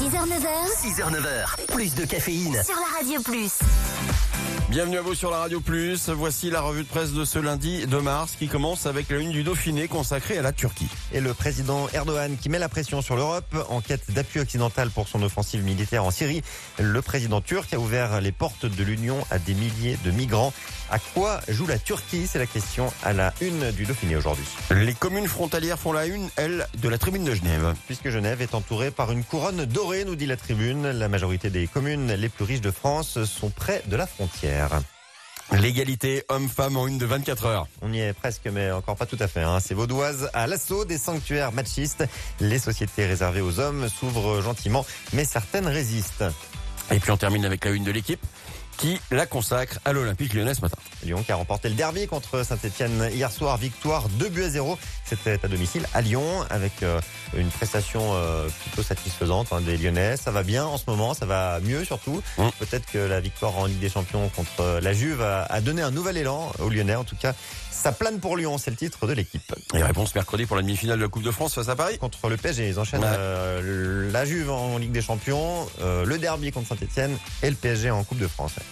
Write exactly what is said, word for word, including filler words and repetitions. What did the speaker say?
heures neuf heures. six heures neuf heures, plus de caféine. Sur la Radio Plus. Bienvenue à vous sur la Radio Plus. Voici la revue de presse de ce lundi deux mars qui commence avec la une du Dauphiné consacrée à la Turquie. Et le président Erdogan qui met la pression sur l'Europe en quête d'appui occidental pour son offensive militaire en Syrie. Le président turc a ouvert les portes de l'Union à des milliers de migrants. À quoi joue la Turquie? C'est la question à la une du Dauphiné aujourd'hui. Les communes frontalières font la une, elles, de la tribune de Genève. Puisque Genève est entourée par une couronne dorée, nous dit la tribune. La majorité des communes les plus riches de France sont près de la frontière. L'égalité homme-femme en une de vingt-quatre heures. On y est presque, mais encore pas tout à fait. Hein. C'est vaudoise à l'assaut des sanctuaires machistes. Les sociétés réservées aux hommes s'ouvrent gentiment, mais certaines résistent. Et puis on termine avec la une de l'équipe qui la consacre à l'Olympique Lyonnais ce matin. Lyon qui a remporté le derby contre Saint-Etienne hier soir, victoire deux buts à zéro. C'était à domicile à Lyon avec euh, une prestation euh, plutôt satisfaisante hein, des Lyonnais. Ça va bien en ce moment, ça va mieux surtout. Mmh. Peut-être que la victoire en Ligue des Champions contre la Juve a, a donné un nouvel élan aux Lyonnais. En tout cas, ça plane pour Lyon, c'est le titre de l'équipe. Et réponse mercredi pour la demi-finale de la Coupe de France face à Paris. Contre le P S G, ils enchaînent ouais. euh, la Juve en Ligue des Champions, euh, le derby contre Saint-Etienne et le P S G en Coupe de France.